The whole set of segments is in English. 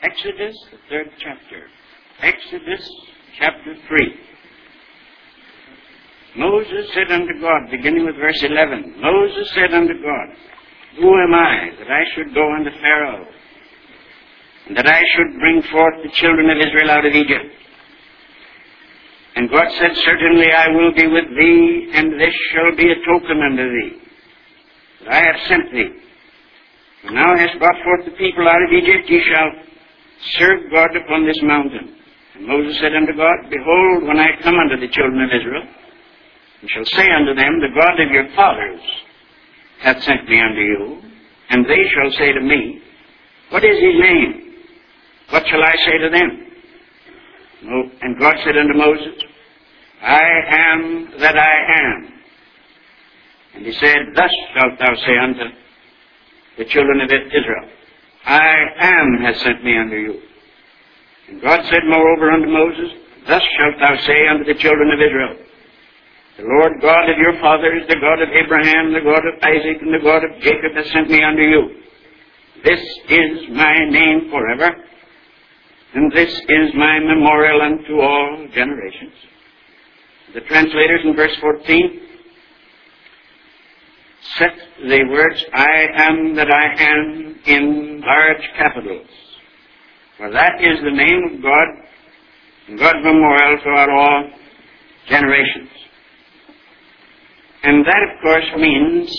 Exodus, the 3rd chapter. Exodus, chapter 3. Moses said unto God, beginning with verse 11, Moses said unto God, Who am I, that I should go unto Pharaoh, and that I should bring forth the children of Israel out of Egypt? And God said, Certainly I will be with thee, and this shall be a token unto thee, that I have sent thee. When thou hast brought forth the people out of Egypt, ye shall serve God upon this mountain. And Moses said unto God, Behold, when I come unto the children of Israel, and shall say unto them, The God of your fathers hath sent me unto you, and they shall say to me, What is his name? What shall I say to them? And God said unto Moses, I am that I am. And he said, Thus shalt thou say unto the children of Israel, I am has sent me unto you. And God said moreover unto Moses, Thus shalt thou say unto the children of Israel, The Lord God of your fathers, the God of Abraham, the God of Isaac, and the God of Jacob has sent me unto you. This is my name forever, and this is my memorial unto all generations. The translators in verse 14 set the words, I am that I am, in large capitals. For that is the name of God, and God's memorial throughout all generations. And that, of course, means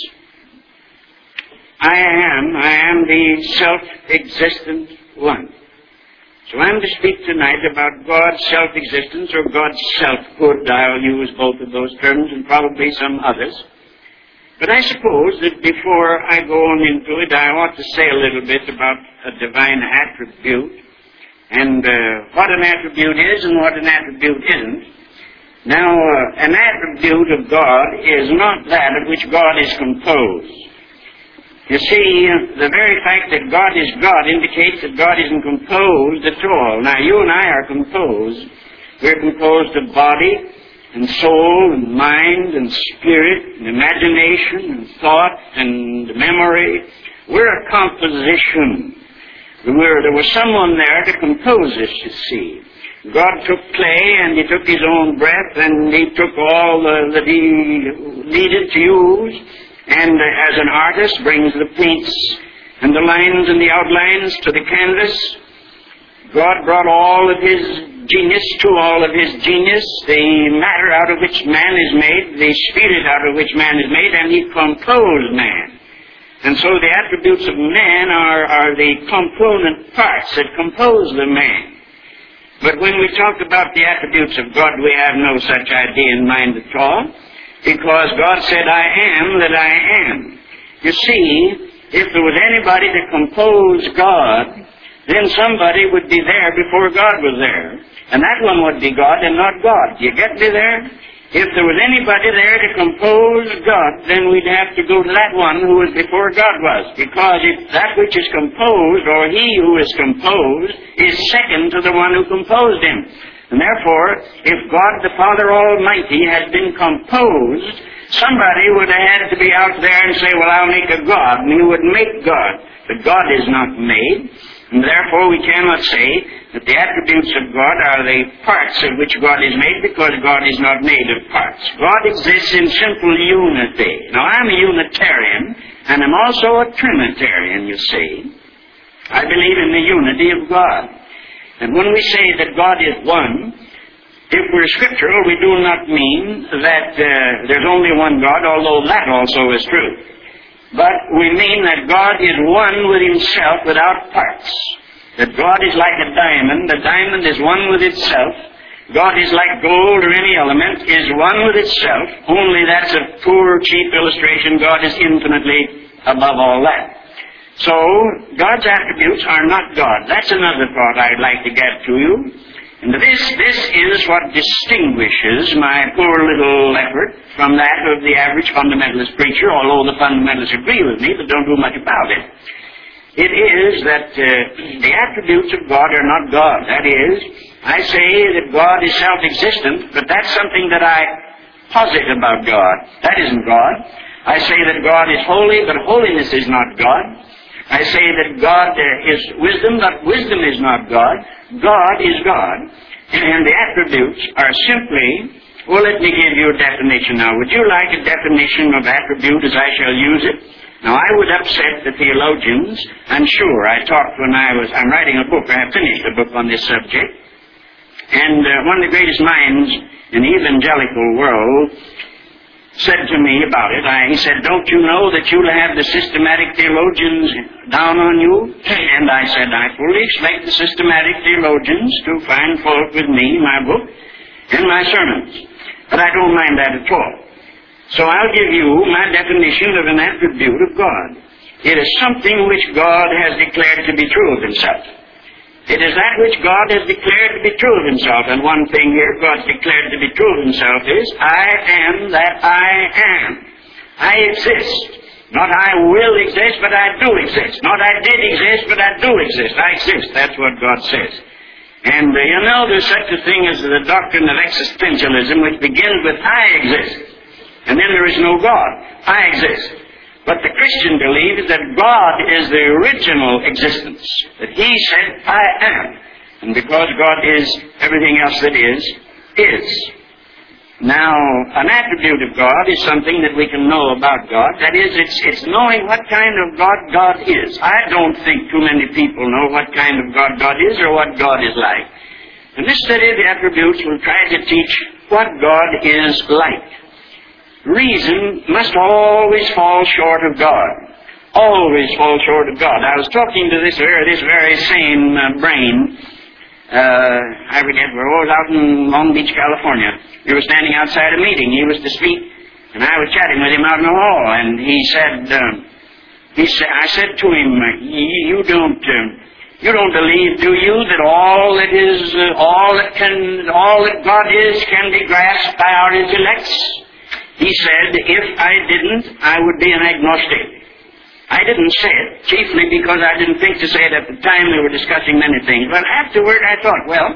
I am the self-existent one. So I'm to speak tonight about God's self-existence, or God's selfhood. I'll use both of those terms, and probably some others. But I suppose that before I go on into it, I ought to say a little bit about a divine attribute, and what an attribute is and what an attribute isn't. Now, an attribute of God is not that of which God is composed. You see, the very fact that God is God indicates that God isn't composed at all. Now, you and I are composed. We're composed of body and soul and mind and spirit and imagination and thought and memory. We're a composition. There was someone there to compose us, you see. God took clay and he took his own breath and he took all that he needed to use, and as an artist brings the paints and the lines and the outlines to the canvas, God brought all of his genius to all of his genius, the matter out of which man is made, the spirit out of which man is made, and he composed man. And so the attributes of man are the component parts that compose the man. But when we talk about the attributes of God, we have no such idea in mind at all, because God said, I am that I am. You see, if there was anybody to compose God, then somebody would be there before God was there. And that one would be God and not God. Do you get me there? If there was anybody there to compose God, then we'd have to go to that one who was before God was. Because if that which is composed, or he who is composed, is second to the one who composed him. And therefore, if God the Father Almighty had been composed, somebody would have had to be out there and say, well, I'll make a God, and he would make God. But God is not made, and therefore we cannot say that the attributes of God are the parts of which God is made, because God is not made of parts. God exists in simple unity. Now, I'm a Unitarian, and I'm also a Trinitarian, you see. I believe in the unity of God. And when we say that God is one, if we're scriptural, we do not mean that there's only one God, although that also is true. But we mean that God is one with himself without parts. That God is like a diamond. The diamond is one with itself. God is like gold or any element, is one with itself. Only that's a poor, cheap illustration. God is infinitely above all that. So, God's attributes are not God. That's another thought I'd like to get to you. And this is what distinguishes my poor little effort from that of the average fundamentalist preacher, although the fundamentalists agree with me but don't do much about it. It is that the attributes of God are not God. That is, I say that God is self-existent, but that's something that I posit about God. That isn't God. I say that God is holy, but holiness is not God. I say that God is wisdom, but wisdom is not God. God is God. And the attributes are simply, well, let me give you a definition now. Would you like a definition of attribute as I shall use it? Now, I would upset the theologians. I'm sure I talked when I'm writing a book. I have finished a book on this subject. And one of the greatest minds in the evangelical world said to me about it, he said, don't you know that you'll have the systematic theologians down on you? And I said, I fully expect the systematic theologians to find fault with me, my book, and my sermons. But I don't mind that at all. So I'll give you my definition of an attribute of God. It is something which God has declared to be true of himself. It is that which God has declared to be true of himself. And one thing here God's declared to be true of himself is, I am that I am. I exist. Not I will exist, but I do exist. Not I did exist, but I do exist. I exist. That's what God says. And there's such a thing as the doctrine of existentialism, which begins with I exist. And then there is no God. I exist. But the Christian believes that God is the original existence. That he said, I am. And because God is, everything else that is. Now, an attribute of God is something that we can know about God. That is, it's knowing what kind of God is. I don't think too many people know what kind of God is or what God is like. And this study of the attributes will try to teach what God is like. Reason must always fall short of God. Always fall short of God. I was talking to this very same brain. I forget where I was, out in Long Beach, California. We were standing outside a meeting. He was to speak, and I was chatting with him out in the hall. And I said to him, "You don't believe, do you, that all that God is can be grasped by our intellects?" He said, if I didn't, I would be an agnostic. I didn't say it, chiefly because I didn't think to say it at the time. We were discussing many things. But afterward I thought, well,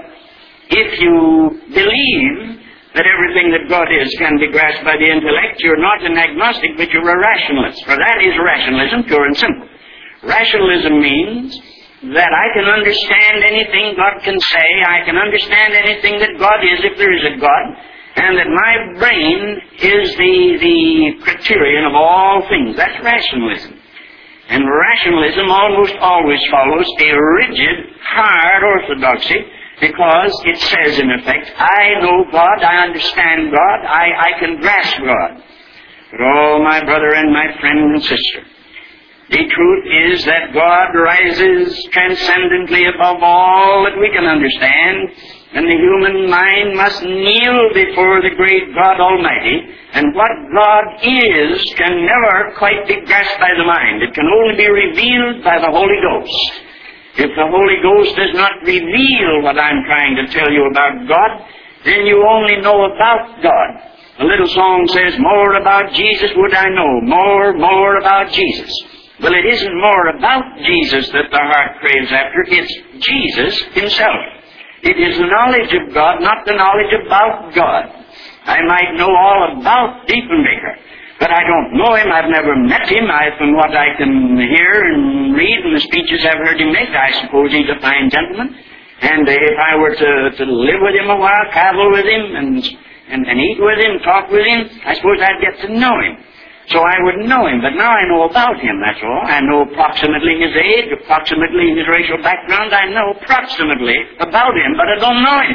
if you believe that everything that God is can be grasped by the intellect, you're not an agnostic, but you're a rationalist. For that is rationalism, pure and simple. Rationalism means that I can understand anything God can say. I can understand anything that God is, if there is a God. And that my brain is the criterion of all things. That's rationalism. And rationalism almost always follows a rigid, hard orthodoxy, because it says, in effect, I know God, I understand God, I can grasp God. But oh, my brother and my friend and sister, the truth is that God rises transcendently above all that we can understand, and the human mind must kneel before the great God Almighty, and what God is can never quite be grasped by the mind. It can only be revealed by the Holy Ghost. If the Holy Ghost does not reveal what I'm trying to tell you about God, then you only know about God. A little song says, more about Jesus would I know, more about Jesus. Well, it isn't more about Jesus that the heart craves after, it's Jesus himself. It is the knowledge of God, not the knowledge about God. I might know all about Diefenbaker, but I don't know him. I've never met him. From what I can hear and read and the speeches I've heard him make, I suppose he's a fine gentleman. And if I were to live with him a while, travel with him, and eat with him, talk with him, I suppose I'd get to know him. So I would know him, but now I know about him, that's all. I know approximately his age, approximately his racial background. I know approximately about him, but I don't know him.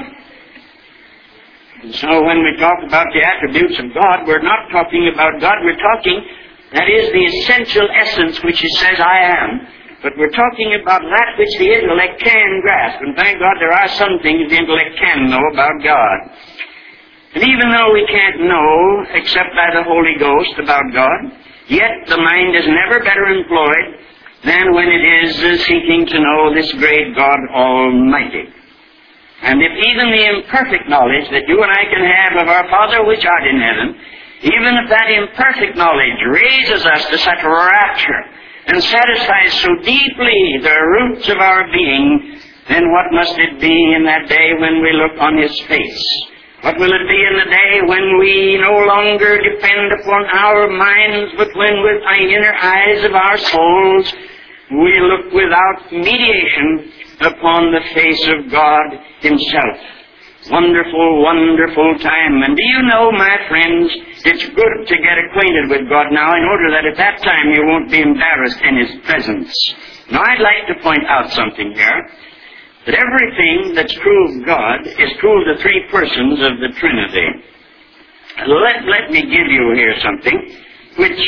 And so when we talk about the attributes of God, we're not talking about God. We're talking, that is the essential essence which it says I am. But we're talking about that which the intellect can grasp. And thank God there are some things the intellect can know about God. And even though we can't know, except by the Holy Ghost, about God, yet the mind is never better employed than when it is seeking to know this great God Almighty. And if even the imperfect knowledge that you and I can have of our Father which art in heaven, even if that imperfect knowledge raises us to such rapture and satisfies so deeply the roots of our being, then what must it be in that day when we look on His face? What will it be in the day when we no longer depend upon our minds, but when with the inner eyes of our souls we look without mediation upon the face of God Himself. Wonderful, wonderful time. And do you know, my friends, it's good to get acquainted with God now in order that at that time you won't be embarrassed in His presence. Now, I'd like to point out something here, that everything that's true of God is true of the three persons of the Trinity. Let me give you here something which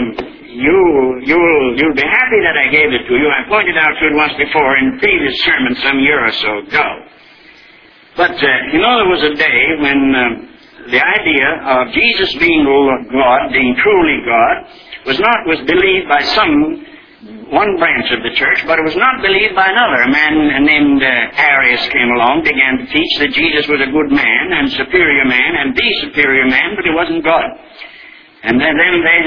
you'll be happy that I gave it to you. I pointed out to it once before in a previous sermon some year or so ago. But, there was a day when the idea of Jesus being God, being truly God, was believed by one branch of the church, but it was not believed by another. A man named Arius came along, began to teach that Jesus was a good man and superior man and the superior man, but He wasn't God. And then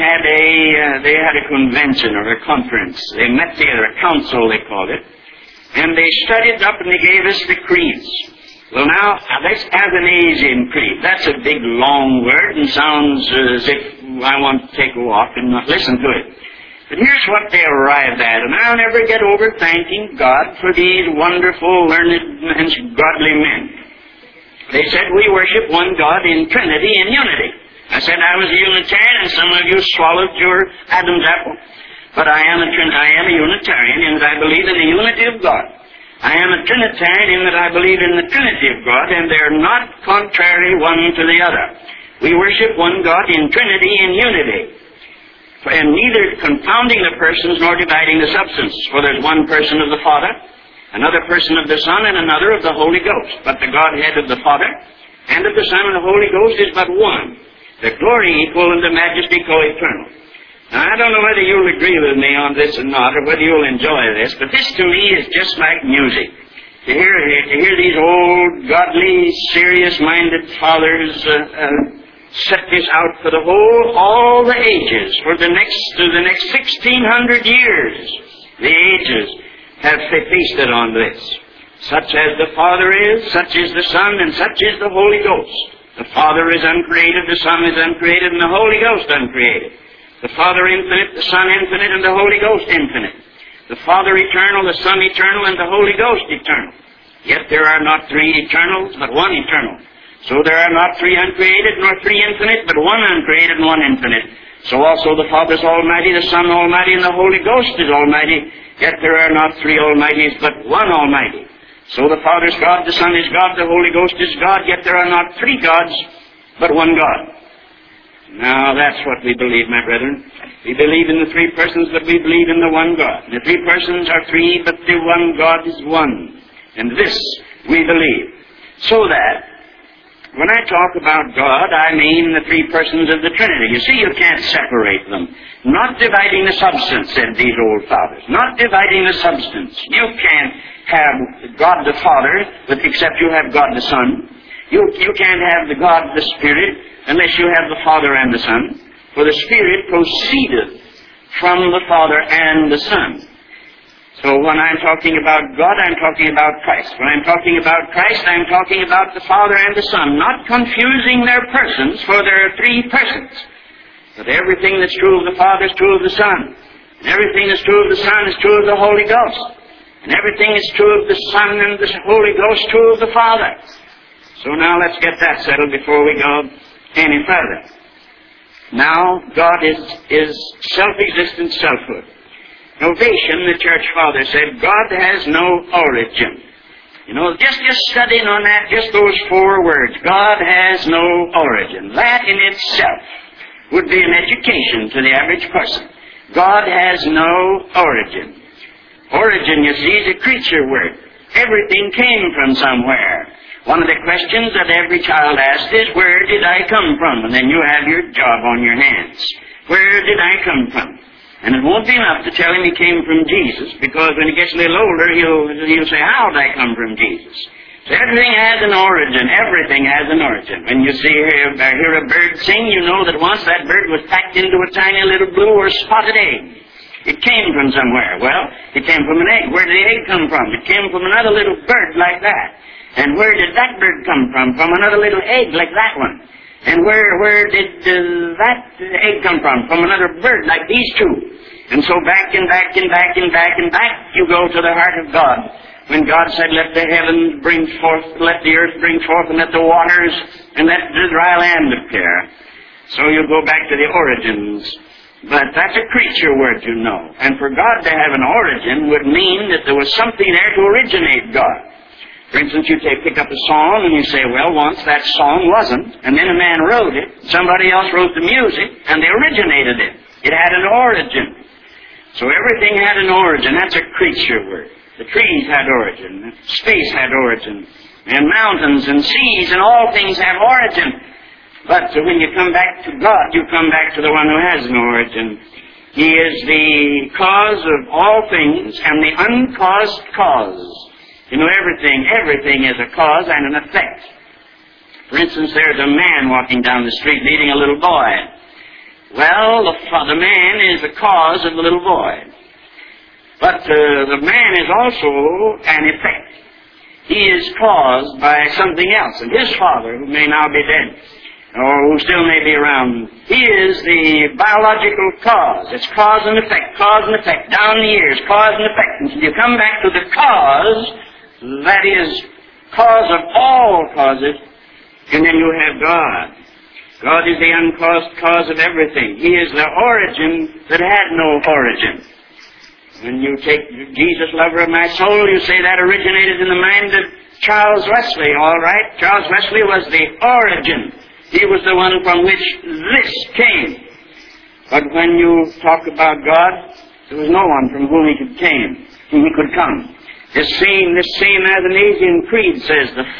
they had a convention or a conference. They met together, a council they called it, and they studied up and they gave us the creeds. Well, now, this Athanasian Creed, that's a big, long word and sounds as if I want to take a walk and not listen to it. But here's what they arrived at, and I'll never get over thanking God for these wonderful, learned, and godly men. They said, we worship one God in Trinity and unity. I said I was a Unitarian, and some of you swallowed your Adam's apple. But I am a Unitarian in that I believe in the unity of God. I am a Trinitarian in that I believe in the Trinity of God, and they're not contrary one to the other. We worship one God in Trinity and unity, and neither confounding the persons nor dividing the substance. For there's one person of the Father, another person of the Son, and another of the Holy Ghost. But the Godhead of the Father and of the Son and the Holy Ghost is but one, the glory equal and the majesty co-eternal. Now, I don't know whether you'll agree with me on this or not, or whether you'll enjoy this, but this to me is just like music. To hear these old, godly, serious-minded fathers set this out for all the ages, for the next 1,600 years. The ages have feasted on this. Such as the Father is, such is the Son, and such is the Holy Ghost. The Father is uncreated, the Son is uncreated, and the Holy Ghost uncreated. The Father infinite, the Son infinite, and the Holy Ghost infinite. The Father eternal, the Son eternal, and the Holy Ghost eternal. Yet there are not three eternals, but one eternal. So there are not three uncreated, nor three infinite, but one uncreated and one infinite. So also the Father is almighty, the Son almighty, and the Holy Ghost is almighty. Yet there are not three almighties, but one almighty. So the Father is God, the Son is God, the Holy Ghost is God. Yet there are not three gods, but one God. Now, that's what we believe, my brethren. We believe in the three persons, but we believe in the one God. The three persons are three, but the one God is one. And this we believe. So that, when I talk about God, I mean the three persons of the Trinity. You see, you can't separate them. Not dividing the substance, said these old fathers. Not dividing the substance. You can't have God the Father, except you have God the Son. You can't have the God the Spirit unless you have the Father and the Son. For the Spirit proceedeth from the Father and the Son. So when I'm talking about God, I'm talking about Christ. When I'm talking about Christ, I'm talking about the Father and the Son, not confusing their persons, for there are three persons. But everything that's true of the Father is true of the Son. And everything that's true of the Son is true of the Holy Ghost. And everything that's true of the Son and the Holy Ghost is true of the Father. So now let's get that settled before we go any further. Now, God is self-existent selfhood. Novatian, the church father, said, God has no origin. You know, just studying on that, just those four words, God has no origin. That in itself would be an education to the average person. God has no origin. Origin, you see, is a creature word. Everything came from somewhere. One of the questions that every child asks is, where did I come from? And then you have your job on your hands. Where did I come from? And it won't be enough to tell him he came from Jesus, because when he gets a little older, he'll say, how did I come from Jesus? So everything has an origin. Everything has an origin. When you hear a bird sing, you know that once that bird was packed into a tiny little blue or spotted egg. It came from somewhere. Well, it came from an egg. Where did the egg come from? It came from another little bird like that. And where did that bird come from? From another little egg like that one. And where did that egg come from? From another bird like these two. And so back and back and back and back and back you go to the heart of God. When God said, let the heavens bring forth, let the earth bring forth, and let the waters, and let the dry land appear. So you go back to the origins. But that's a creature word, you know. And for God to have an origin would mean that there was something there to originate God. For instance, you pick up a song and you say, well, once that song wasn't, and then a man wrote it, somebody else wrote the music, and they originated it. It had an origin. So everything had an origin. That's a creature word. The trees had origin. Space had origin. And mountains and seas and all things have origin. But when you come back to God, you come back to the one who has no origin. He is the cause of all things and the uncaused cause. You know, everything is a cause and an effect. For instance, there's a man walking down the street leading a little boy. Well, the man is the cause of the little boy. But the man is also an effect. He is caused by something else. And his father, who may now be dead, or who still may be around, he is the biological cause. It's cause and effect, down the years, cause and effect. And you come back to the cause, that is, cause of all causes, and then you have God. God is the uncaused cause of everything. He is the origin that had no origin. When you take Jesus, lover of my soul, you say that originated in the mind of Charles Wesley, all right? Charles Wesley was the origin. He was the one from which this came. But when you talk about God, there was no one from whom he could come. This same Athanasian Creed says, the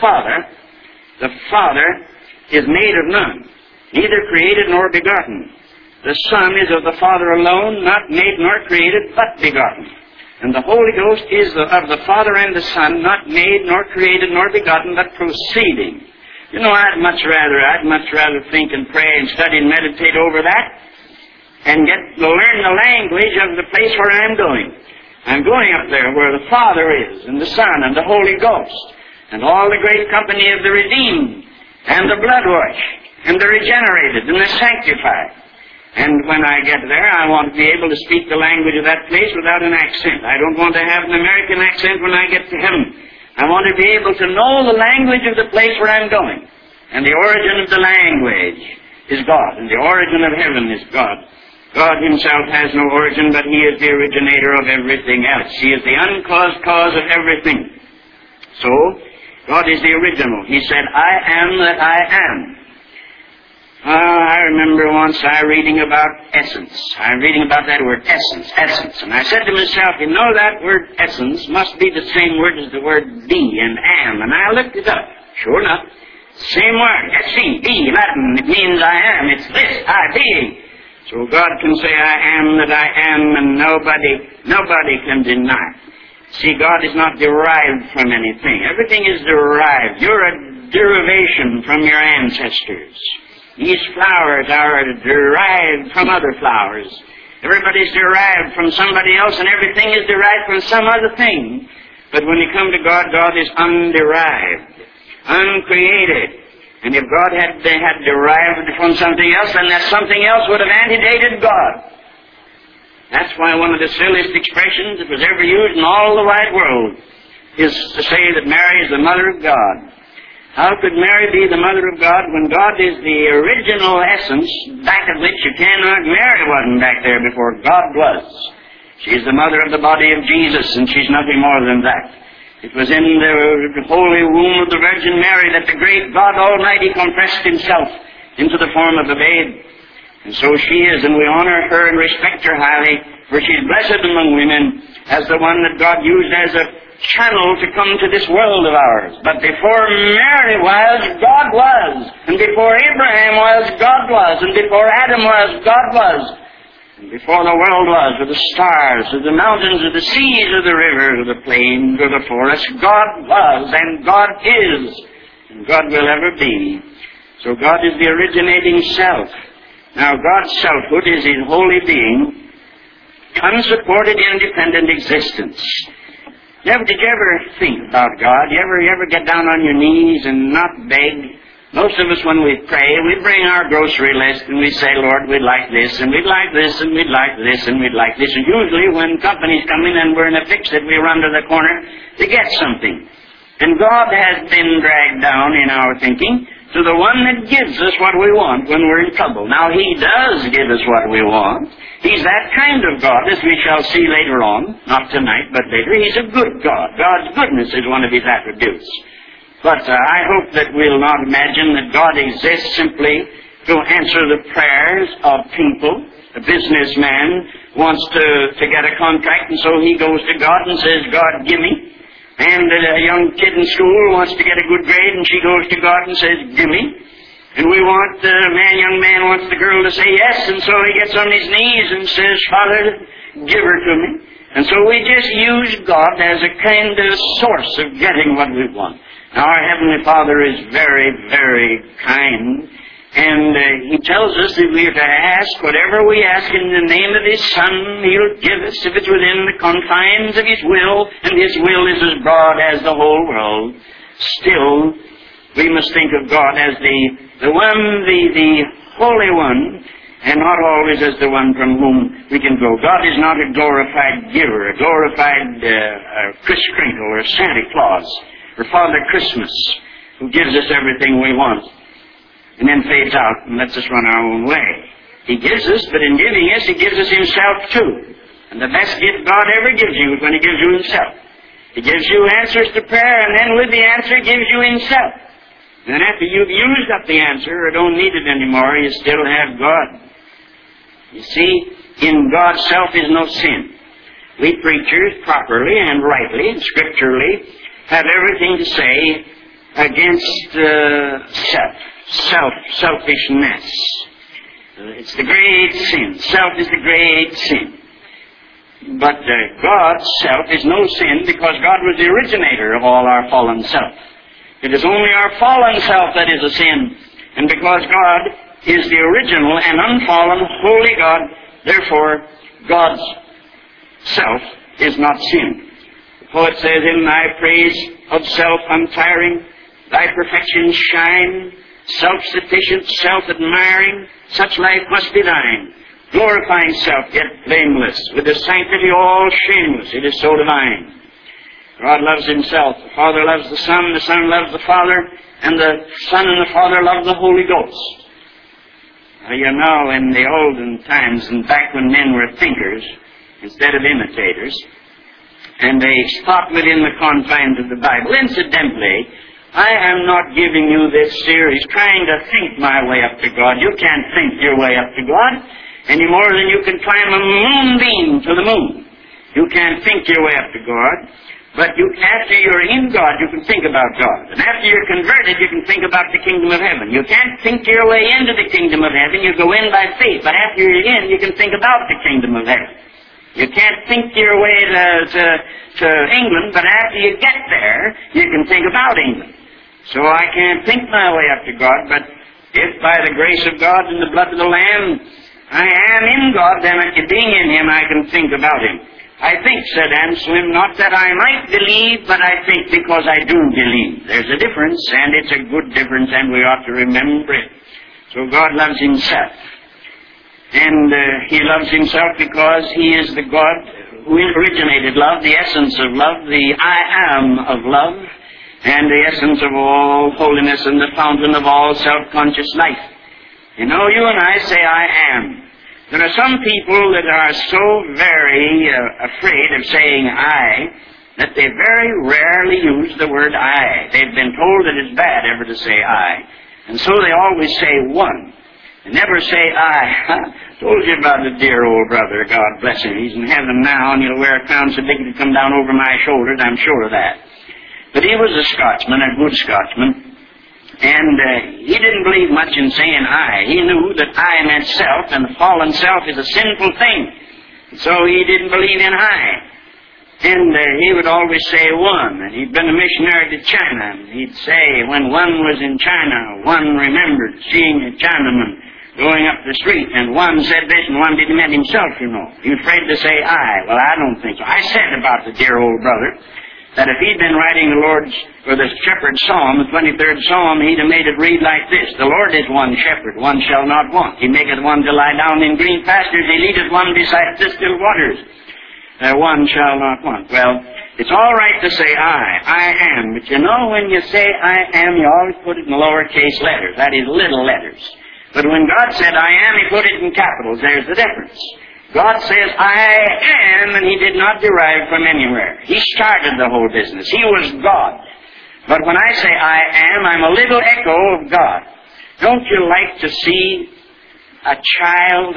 Father is made of none, neither created nor begotten. The Son is of the Father alone, not made nor created, but begotten. And the Holy Ghost is of the Father and the Son, not made nor created nor begotten, but proceeding. You know, I'd much rather think and pray and study and meditate over that and learn the language of the place where I'm going. I'm going up there where the Father is, and the Son, and the Holy Ghost, and all the great company of the redeemed, and the blood-washed, and the regenerated, and the sanctified. And when I get there, I want to be able to speak the language of that place without an accent. I don't want to have an American accent when I get to heaven. I want to be able to know the language of the place where I'm going. And the origin of the language is God, and the origin of heaven is God. God himself has no origin, but he is the originator of everything else. He is the uncaused cause of everything. So, God is the original. He said, I am that I am. I remember once reading about essence. I'm reading about that word essence. And I said to myself, you know, that word essence must be the same word as the word be and am. And I looked it up. Sure enough, same word. S-E, be, Latin. It means I am. It's this, I be. So God can say, I am that I am, and nobody can deny. See, God is not derived from anything. Everything is derived. You're a derivation from your ancestors. These flowers are derived from other flowers. Everybody's derived from somebody else, and everything is derived from some other thing. But when you come to God, God is underived, uncreated. And if God had derived from something else, then that something else would have antedated God. That's why one of the silliest expressions that was ever used in all the wide world is to say that Mary is the mother of God. How could Mary be the mother of God when God is the original essence, back of which you cannot? Mary wasn't back there before God was. She's the mother of the body of Jesus, and she's nothing more than that. It was in the holy womb of the Virgin Mary that the great God Almighty compressed himself into the form of a babe. And so she is, and we honor her and respect her highly, for she's blessed among women as the one that God used as a channel to come to this world of ours. But before Mary was, God was. And before Abraham was, God was. And before Adam was, God was. And before the world was, or the stars, or the mountains, or the seas, or the rivers, or the plains, or the forests, God was, and God is, and God will ever be. So God is the originating self. Now God's selfhood is his holy being, unsupported, independent existence. Did you ever think about God? You ever get down on your knees and not beg, Most of us, when we pray, we bring our grocery list and we say, Lord, we'd like this, and we'd like this, and we'd like this, and we'd like this. And usually when companies come in and we're in a fix that we run to the corner to get something. And God has been dragged down in our thinking to the one that gives us what we want when we're in trouble. Now, He does give us what we want. He's that kind of God, as we shall see later on. Not tonight, but later. He's a good God. God's goodness is one of His attributes. But I hope that we'll not imagine that God exists simply to answer the prayers of people. A businessman wants to get a contract, and so he goes to God and says, God, give me. And a young kid in school wants to get a good grade, and she goes to God and says, give me. And we want, young man wants the girl to say yes, and so he gets on his knees and says, Father, give her to me. And so we just use God as a kind of source of getting what we want. Now, our Heavenly Father is very, very kind, and He tells us that we are to ask whatever we ask in the name of His Son, He'll give us if it's within the confines of His will, and His will is as broad as the whole world. Still, we must think of God as the one, the Holy One, and not always as the one from whom we can go. God is not a glorified giver, a glorified Kris Kringle or Santa Claus, or Father Christmas, who gives us everything we want, and then fades out and lets us run our own way. He gives us, but in giving us, He gives us Himself too. And the best gift God ever gives you is when He gives you Himself. He gives you answers to prayer, and then with the answer, He gives you Himself. And then after you've used up the answer, or don't need it anymore, you still have God. You see, in God's self is no sin. We preachers, properly and rightly and scripturally, have everything to say against selfishness. It's the great sin. Self is the great sin. But God's self is no sin because God was the originator of all our fallen self. It is only our fallen self that is a sin. And because God is the original and unfallen, holy God, therefore God's self is not sin. The poet says, in thy praise of self untiring, thy perfections shine, self-sufficient, self-admiring, such life must be thine. Glorifying self, yet blameless, with the sanctity all shameless, it is so divine. God loves Himself, the Father loves the Son loves the Father, and the Son and the Father love the Holy Ghost. Now, you know, in the olden times, and back when men were thinkers instead of imitators, and they stopped within the confines of the Bible. Incidentally, I am not giving you this series trying to think my way up to God. You can't think your way up to God any more than you can climb a moonbeam to the moon. You can't think your way up to God. But after you're in God, you can think about God. And after you're converted, you can think about the kingdom of heaven. You can't think your way into the kingdom of heaven. You go in by faith. But after you're in, you can think about the kingdom of heaven. You can't think your way to England, but after you get there, you can think about England. So I can't think my way up to God, but if by the grace of God and the blood of the Lamb I am in God, then being in Him, I can think about Him. I think, said Anselm, not that I might believe, but I think because I do believe. There's a difference, and it's a good difference, and we ought to remember it. So God loves Himself. And He loves Himself because He is the God who originated love, the essence of love, the I am of love, and the essence of all holiness and the fountain of all self-conscious life. You know, you and I say I am. There are some people that are so very afraid of saying I that they very rarely use the word I. They've been told that it's bad ever to say I. And so they always say one. They never say I. Told you about the dear old brother, God bless him. He's in heaven now, and he'll wear a crown so big it'll come down over my shoulders, I'm sure of that. But he was a Scotsman, a good Scotsman, and he didn't believe much in saying I. He knew that I meant self, and the fallen self is a sinful thing. So he didn't believe in I. And he would always say one, and he'd been a missionary to China, and he'd say when one was in China, one remembered seeing a Chinaman going up the street, and one said this, and one didn't mean himself, you know. He was afraid to say I. Well, I don't think so. I said about the dear old brother that if he'd been writing the Lord's, or the shepherd's psalm, the 23rd psalm, he'd have made it read like this: the Lord is one shepherd, one shall not want. He maketh one to lie down in green pastures, he leadeth one beside the still waters. One shall not want. Well, it's all right to say I am, but you know, when you say I am, you always put it in lowercase letters, that is, little letters. But when God said I am, he put it in capitals. There's the difference. God says I am, and he did not derive from anywhere. He started the whole business. He was God. But when I say I am, I'm a little echo of God. Don't you like to see a child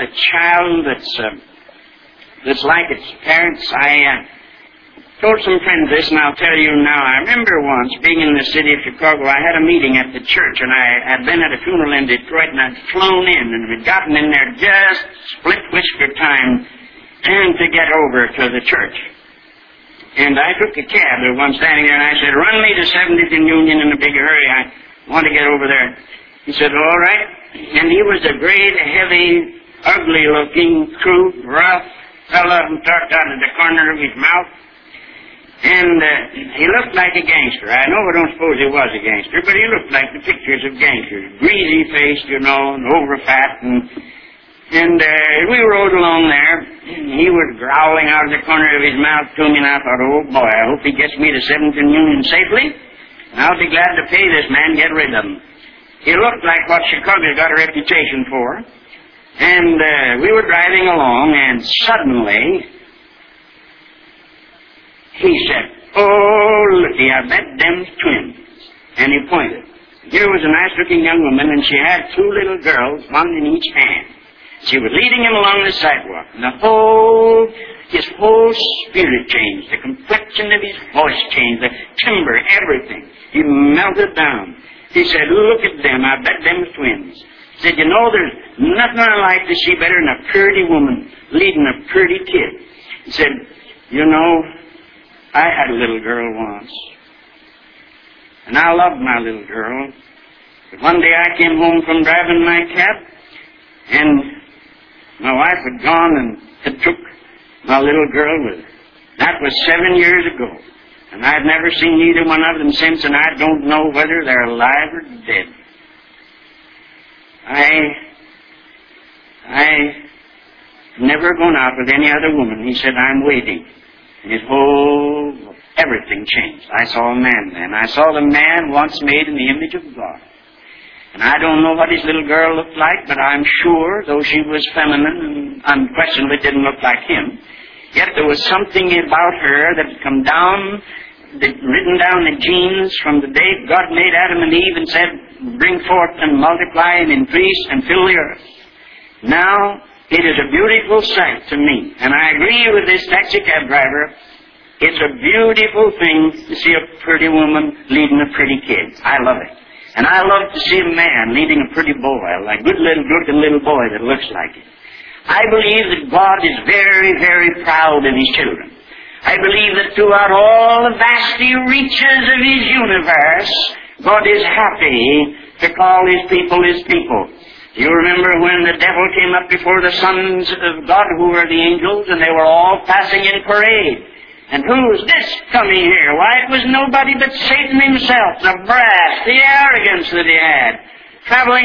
that's like its parents? I told some friends this, and I'll tell you now. I remember once being in the city of Chicago. I had a meeting at the church, and I had been at a funeral in Detroit, and I'd flown in, and we'd gotten in there just split-whisker time and to get over to the church. And I took a cab. There was one standing there, and I said, "Run me to 70th and Union in a big hurry. I want to get over there." He said, "All right." And he was a great, heavy, ugly-looking, crude, rough fellow who talked out of the corner of his mouth. And he looked like a gangster. I know I don't suppose he was a gangster, but he looked like the pictures of gangsters. Greasy-faced, you know, and over-fat. And we rode along there. He was growling out of the corner of his mouth to me, and I thought, oh, boy, I hope he gets me to 7th and Union safely. And I'll be glad to pay this man, get rid of him. He looked like what Chicago's got a reputation for. And we were driving along, and suddenly he said, "Oh, looky, I bet them's twins." And he pointed. Here was a nice-looking young woman, and she had two little girls, one in each hand. She was leading him along the sidewalk, and his whole spirit changed. The complexion of his voice changed, the timbre, everything. He melted down. He said, "Look at them, I bet them's twins." He said, "You know, there's nothing I like to see better than a pretty woman leading a pretty kid." He said, "You know, I had a little girl once, and I loved my little girl. But one day I came home from driving my cab, and my wife had gone and had took my little girl with her. That was 7 years ago, and I've never seen either one of them since, and I don't know whether they're alive or dead. I never gone out with any other woman." He said, "I'm waiting." And everything changed. I saw a man then. I saw the man once made in the image of God. And I don't know what his little girl looked like, but I'm sure, though she was feminine and unquestionably didn't look like him, yet there was something about her that had come down, written down the genes from the day God made Adam and Eve and said, "Bring forth and multiply and increase and fill the earth." Now, it is a beautiful sight to me. And I agree with this taxi cab driver. It's a beautiful thing to see a pretty woman leading a pretty kid. I love it. And I love to see a man leading a pretty boy, a good-looking little boy that looks like it. I believe that God is very, very proud of his children. I believe that throughout all the vasty reaches of his universe, God is happy to call his people his people. You remember when the devil came up before the sons of God, who were the angels, and they were all passing in parade. And who's this coming here? Why, it was nobody but Satan himself, the brass, the arrogance that he had, traveling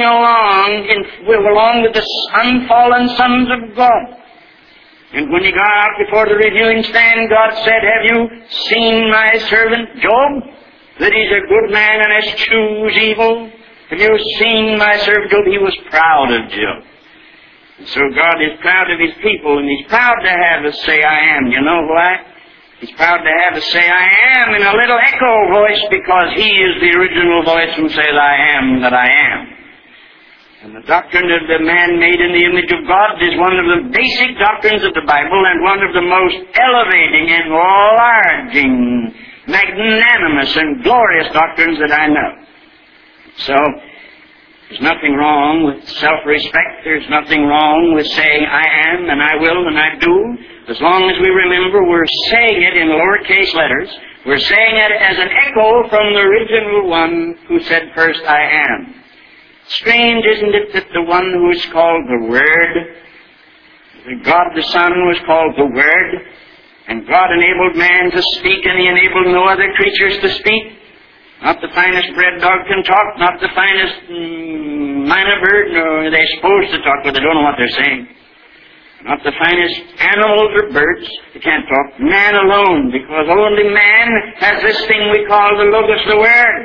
along with the unfallen sons of God. And when he got out before the reviewing stand, God said, "Have you seen my servant Job? That he's a good man and eschews evil? Have you seen my servant Job?" He was proud of Job. And so God is proud of his people, and he's proud to have us say, "I am." You know why? He's proud to have us say, "I am," in a little echo voice, because he is the original voice who says, "I am that I am." And the doctrine of the man made in the image of God is one of the basic doctrines of the Bible, and one of the most elevating, enlarging, magnanimous, and glorious doctrines that I know. So, there's nothing wrong with self-respect. There's nothing wrong with saying, "I am," and "I will," and "I do." As long as we remember we're saying it in lowercase letters, we're saying it as an echo from the original one who said first, "I am." Strange, isn't it, that the one who is called the Word, the God the Son was called the Word, And God enabled man to speak, and He enabled no other creatures to speak. Not the finest bred dog can talk, not the finest minor bird, nor they're supposed to talk, but they don't know what they're saying. Not the finest animals or birds, they can't talk. Man alone, because only man has this thing we call the Logos, the Word.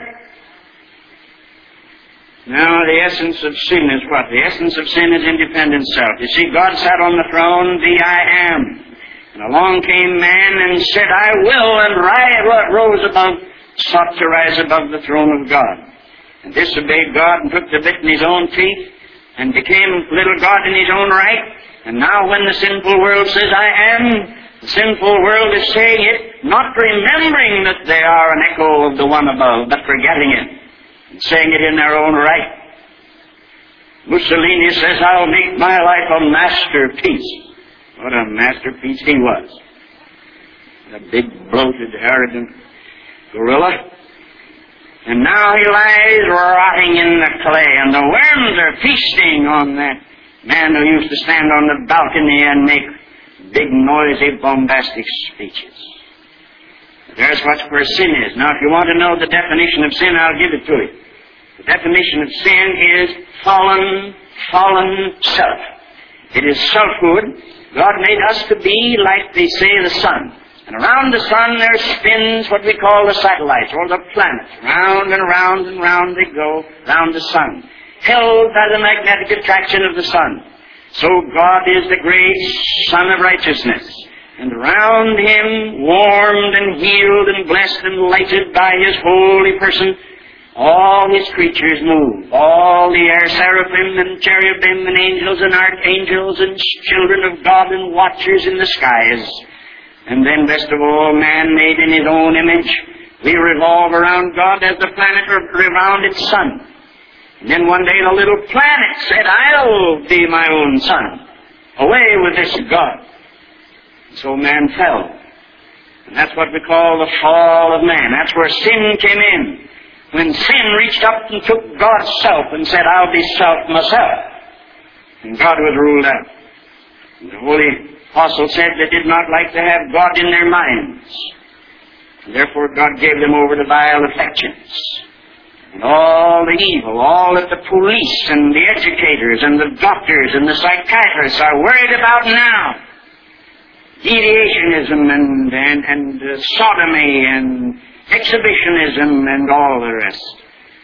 Now, the essence of sin is what? The essence of sin is independent self. You see, God sat on the throne, the I Am. And along came man and said, I will, and rose above, sought to rise above the throne of God. And disobeyed God and took the bit in his own teeth and became little God in his own right. And now when the sinful world says, I am, the sinful world is saying it, not remembering that they are an echo of the one above, but forgetting it and saying it in their own right. Mussolini says, I'll make my life a masterpiece. What a masterpiece he was. A big, bloated, arrogant gorilla. And now he lies rotting in the clay, and the worms are feasting on that man who used to stand on the balcony and make big, noisy, bombastic speeches. There's where sin is. Now, if you want to know the definition of sin, I'll give it to you. The definition of sin is fallen self. It is selfhood. God made us to be, like they say, the sun. And around the sun there spins what we call the satellites, or the planets. Round and round and round they go, round the sun, held by the magnetic attraction of the sun. So God is the great Sun of righteousness. And round Him, warmed and healed and blessed and lighted by His holy person, all His creatures move. All the air seraphim and cherubim and angels and archangels and children of God and watchers in the skies. And then, best of all, man made in His own image. We revolve around God as the planet around its sun. And then one day the little planet said, I'll be my own sun. Away with this God. So man fell. And that's what we call the fall of man. That's where sin came in. When sin reached up and took God's self and said, I'll be self myself. And God was ruled out. And the Holy Apostle said they did not like to have God in their minds. And therefore God gave them over to vile affections. And all the evil, all that the police and the educators and the doctors and the psychiatrists are worried about now. Deviationism and sodomy and exhibitionism and all the rest.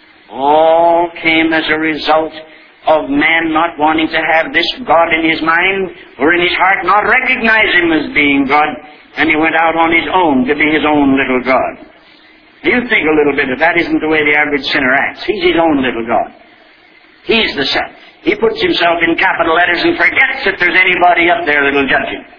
All came as a result of man not wanting to have this God in his mind or in his heart, not recognize Him as being God, and he went out on his own to be his own little God. You think a little bit of that isn't the way the average sinner acts. He's his own little God. He's the self. He puts himself in capital letters and forgets that there's anybody up there that'll judge him.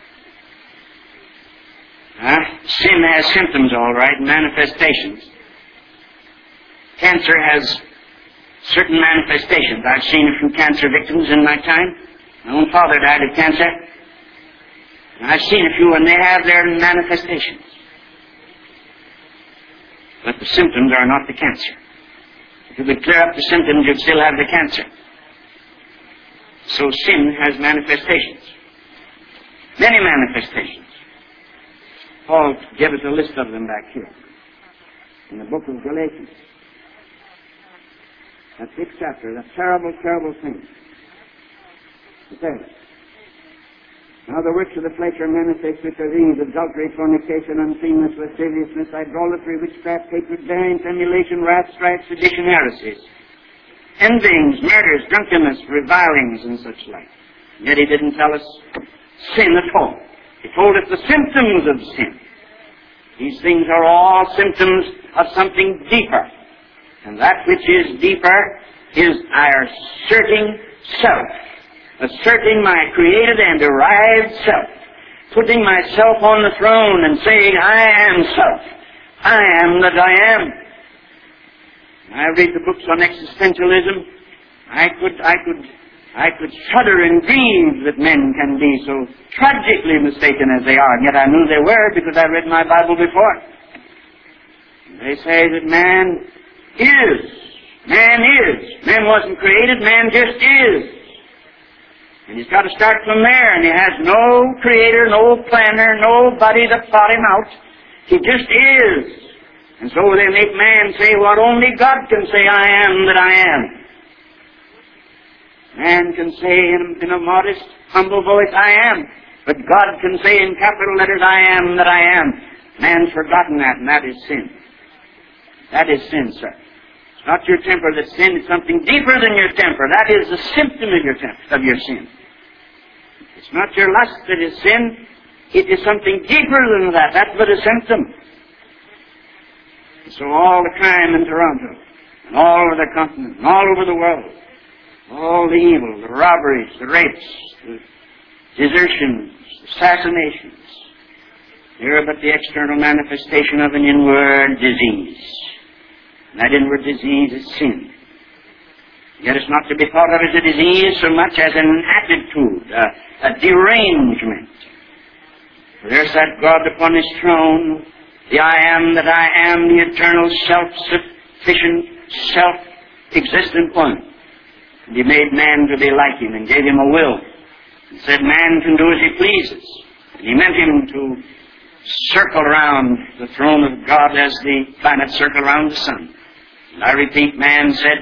Sin has symptoms, all right, manifestations. Cancer has certain manifestations. I've seen a few cancer victims in my time. My own father died of cancer. And I've seen a few, and they have their manifestations. But the symptoms are not the cancer. If you could clear up the symptoms, you'd still have the cancer. So sin has manifestations. Many manifestations. Paul gave us a list of them back here. In the book of Galatians. That 6th chapter, that terrible, terrible thing. It says, now the works of the flesh are manifest, which are these: adultery, fornication, uncleanness, lasciviousness, idolatry, witchcraft, hatred, variance, emulation, wrath, strife, sedition, heresies, envyings, murders, drunkenness, revilings, and such like. Yet he didn't tell us sin at all. He told us the symptoms of sin. These things are all symptoms of something deeper. And that which is deeper is our asserting self. Asserting my created and derived self. Putting myself on the throne and saying, I am self. I am that I am. I read the books on existentialism. I could shudder and grieve that men can be so tragically mistaken as they are. And yet I knew they were because I read my Bible before. They say that man is. Man is. Man wasn't created. Man just is. And he's got to start from there, and he has no creator, no planner, nobody to thought him out. He just is. And so they make man say what only God can say, I am that I am. Man can say in a modest, humble voice, I am. But God can say in capital letters, I am that I am. Man's forgotten that, and that is sin. That is sin, sir. It's not your temper that's sin. It's something deeper than your temper. That is the symptom of your sin. It's not your lust that is sin. It is something deeper than that. That's but a symptom. So all the crime in Toronto, and all over the continent, and all over the world, all the evil, the robberies, the rapes, the desertions, assassinations, they're but the external manifestation of an inward disease. And that inward disease is sin. Yet it's not to be thought of as a disease so much as an attitude, a derangement. For there's that God upon His throne, the I am that I am, the eternal, self-sufficient, self-existent one. And He made man to be like Him and gave him a will. And said man can do as he pleases. And He meant him to circle around the throne of God as the planets circle around the sun. And I repeat, man said,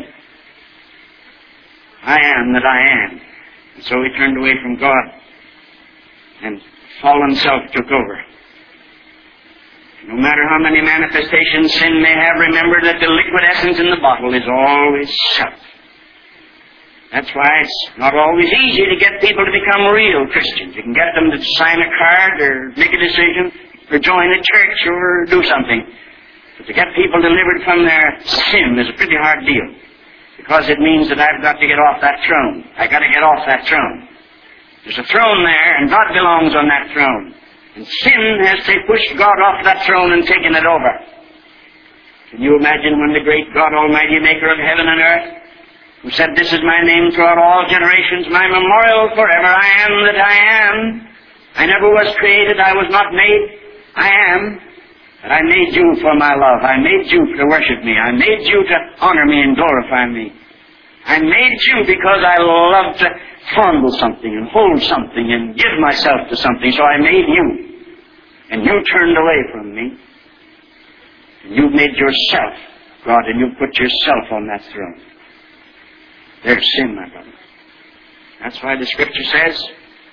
I am that I am. And so he turned away from God. And fallen self took over. No matter how many manifestations sin may have, remember that the liquid essence in the bottle is always self. That's why it's not always easy to get people to become real Christians. You can get them to sign a card or make a decision or join a church or do something. But to get people delivered from their sin is a pretty hard deal. Because it means that I've got to get off that throne. I've got to get off that throne. There's a throne there, and God belongs on that throne. And sin has pushed God off that throne and taken it over. Can you imagine when the great God Almighty, maker of heaven and earth, who said, this is my name throughout all generations, my memorial forever, I am that I am. I never was created, I was not made, I am. But I made you for my love. I made you to worship me. I made you to honor me and glorify me. I made you because I love to fondle something and hold something and give myself to something. So I made you. And you turned away from me. And you made yourself God, and you put yourself on that throne. There's sin, my brother. That's why the Scripture says,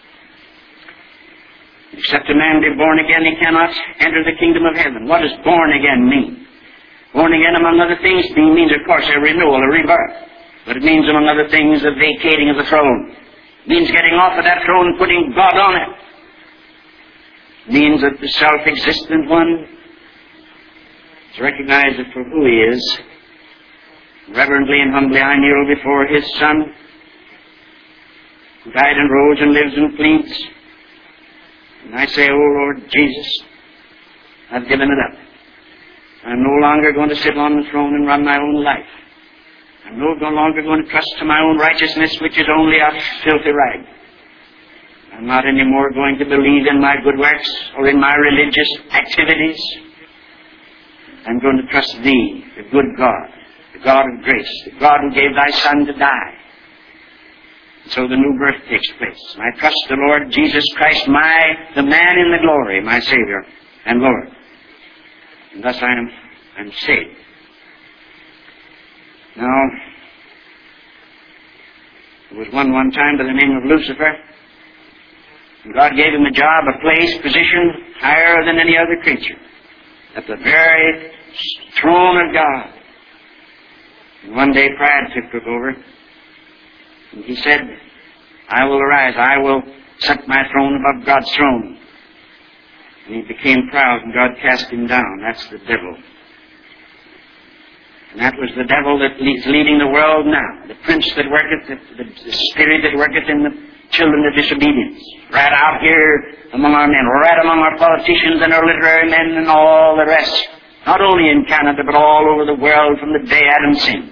except a man be born again, he cannot enter the kingdom of heaven. What does born again mean? Born again, among other things, means, of course, a renewal, a rebirth. But it means, among other things, the vacating of the throne. It means getting off of that throne and putting God on it. It means that the self-existent one is recognized for who He is. Reverently and humbly I kneel before His Son, who died and rose and lives and pleads. And I say, oh Lord Jesus, I've given it up. I'm no longer going to sit on the throne and run my own life. I'm no longer going to trust to my own righteousness, which is only a filthy rag. I'm not anymore going to believe in my good works or in my religious activities. I'm going to trust Thee, the good God, the God of grace, the God who gave Thy Son to die. And so the new birth takes place. I trust the Lord Jesus Christ, the man in the glory, my Savior and Lord. And thus I'm saved. Now, there was one time by the name of Lucifer, and God gave him a job, a place, position higher than any other creature, at the very throne of God. And one day pride took over, and he said, I will arise, I will set my throne above God's throne. And he became proud, and God cast him down. That's the devil. And that was the devil that is leading the world now. The prince that worketh, the spirit that worketh in the children of disobedience. Right out here among our men, right among our politicians and our literary men and all the rest. Not only in Canada, but all over the world from the day Adam sinned.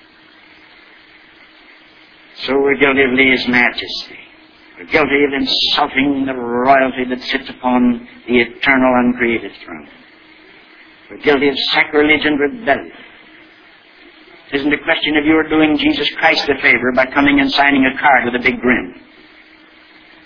So we're guilty of lese majesty. We're guilty of insulting the royalty that sits upon the eternal uncreated throne. We're guilty of sacrilege and rebellion. It isn't a question of you are doing Jesus Christ a favor by coming and signing a card with a big grin.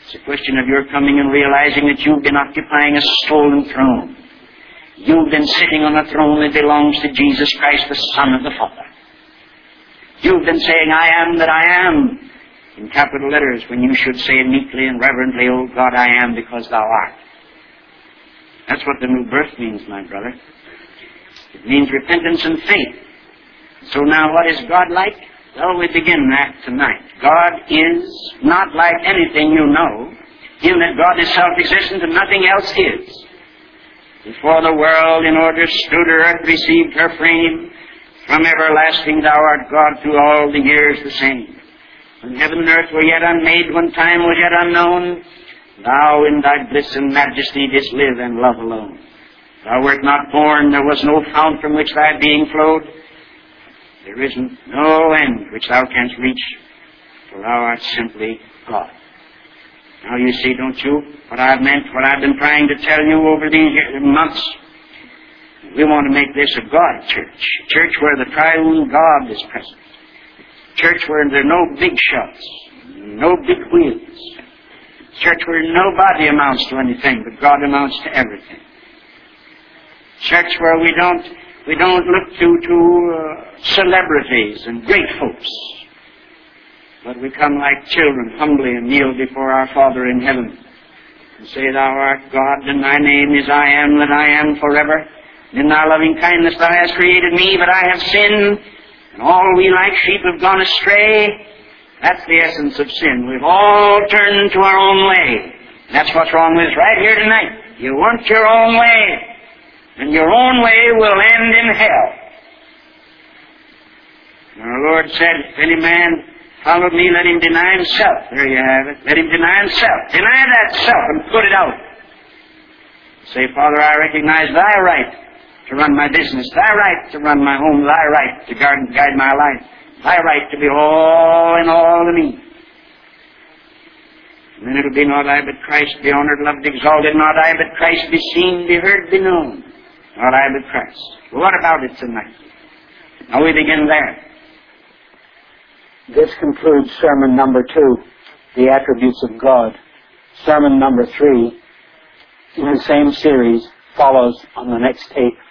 It's a question of your coming and realizing that you've been occupying a stolen throne. You've been sitting on a throne that belongs to Jesus Christ, the Son of the Father. You've been saying, I am that I am, in capital letters, when you should say meekly and reverently, O God, I am because thou art. That's what the new birth means, my brother. It means repentance and faith. So now, what is God like? Well, we begin that tonight. God is not like anything you know, in that God is self-existent and nothing else is. Before the world in order stood earth, received her frame. From everlasting thou art God, through all the years the same. When heaven and earth were yet unmade, when time was yet unknown, thou in thy bliss and majesty didst live and love alone. Thou wert not born, there was no fount from which thy being flowed. There is no end which thou canst reach, for thou art simply God. Now you see, don't you, what I've meant, what I've been trying to tell you over these months? We want to make this a God church. A church where the triune God is present. A church where there are no big shots, no big wheels. A church where nobody amounts to anything, but God amounts to everything. A church where we don't look to celebrities and great folks, but we come like children humbly and kneel before our Father in heaven and say, Thou art God, and thy name is I am that I am forever. In thy loving kindness thou hast created me, but I have sinned, and all we like sheep have gone astray. That's the essence of sin. We've all turned to our own way. That's what's wrong with us right here tonight. You want your own way, and your own way will end in hell. And our Lord said, if any man follow me, let him deny himself. There you have it. Let him deny himself. Deny that self and put it out. Say, Father, I recognize thy right to run my business, thy right to run my home, thy right to guide my life, thy right to be all in all to me. And then it'll be not I but Christ be honored, loved, exalted, not I but Christ be seen, be heard, be known, not I but Christ. Well, what about it tonight? Now we begin there. This concludes sermon number 2, the attributes of God. Sermon number 3, in the same series, follows on the next tape.